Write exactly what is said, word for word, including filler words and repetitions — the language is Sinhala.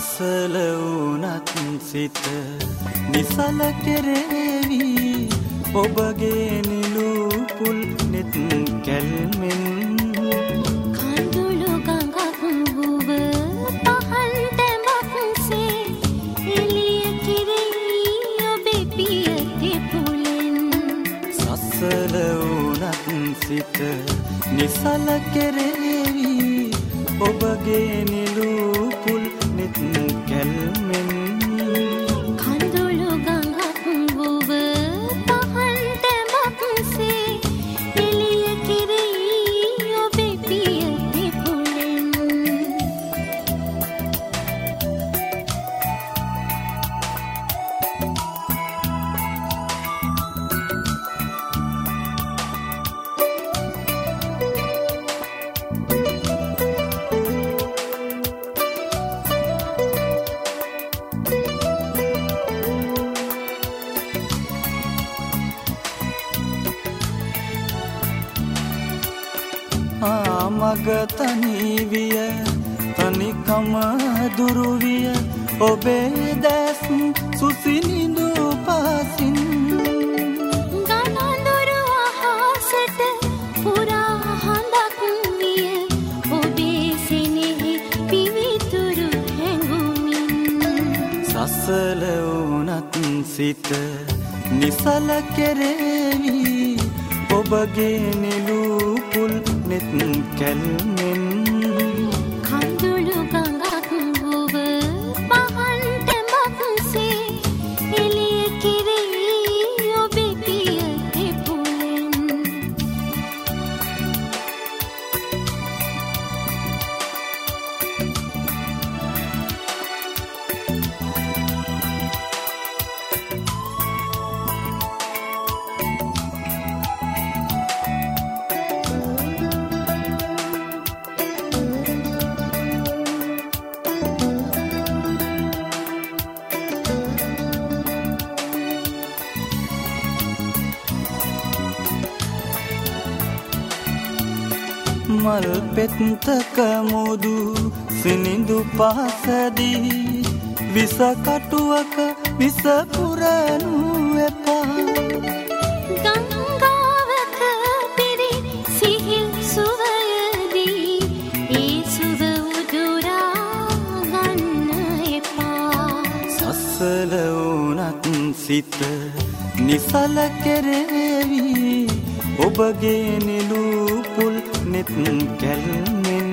සසල වුණත් සිත නිසල කෙරේවි ඔබගේ නිලූපුල් නෙත් කැල්මෙන් කඳුළු ගඟක් වුව පහන් තැඹක්සේ එළිය කෙරෙහි ඔබේ පිය දෙපුලෙන් සසල වුණත් සිත නිසල කෙරේවි ඔබගේ නිලූපුල් නෙත් කැල්මෙන් කඳුළු ගඟක් වුව පහන් තැඹක්සේ එළිය කෙරෙහි ඔබේ පිය දෙපුලෙන් ආමග තනිවිය තනිකම දුරුවිය ඔබේ දැස් සුසිනිඳු පසින් ගණඳුරු අහසට පුරා හඳක් විය ඔබේ සෙනෙහි පිවිතුරු හැඟුමින් සසල වුණත් සිත නිසල කෙරේවි ඔබගේ නිලූපුල් නෙත් කැල්මෙන් කඳුළු ගඟක් වුව පහන් තැඹක්සේ එළිය කෙරෙහි ඔබේ පිය දෙපුලෙන් මල් පෙත්තක මුදු සිනිඳු පහසදී විස කටුවක විස පුරනු එපා ගංගාවක පිරි සිහිල් සුවයදී ඒ සුව උදුරා ගන්න එපා සසල වුණත් සිත නිසල කෙරේවි ඔබගේ නිලූපුල් නෙත් කැල්මෙන්